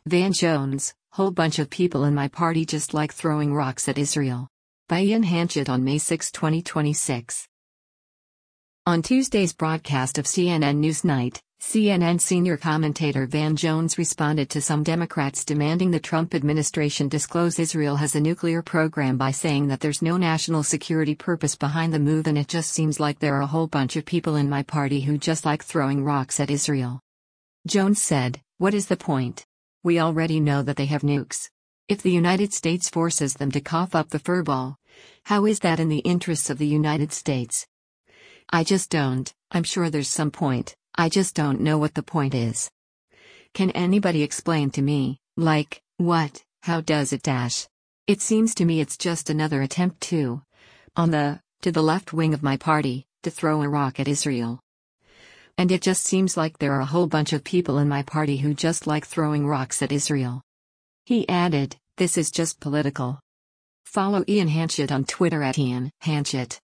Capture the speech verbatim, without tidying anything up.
Van Jones, whole bunch of people in my party just like throwing rocks at Israel. By Ian Hanchett on May sixth, twenty twenty-six. On Tuesday's broadcast of C N N Newsnight, C N N senior commentator Van Jones responded to some Democrats demanding the Trump administration disclose Israel has a nuclear program by saying that there's no national security purpose behind the move and it just seems like there are a whole bunch of people in my party who just like throwing rocks at Israel. Jones said, "What is the point? We already know that they have nukes. If the United States forces them to cough up the furball, how is that in the interests of the United States? I just don't. I'm sure there's some point, I just don't know what the point is. Can anybody explain to me, like, what, how does it dash? It seems to me it's just another attempt to, on the, to the left wing of my party, to throw a rock at Israel. And it just seems like there are a whole bunch of people in my party who just like throwing rocks at Israel." He added, "This is just political." Follow Ian Hanchett on Twitter at Ian Hanchett.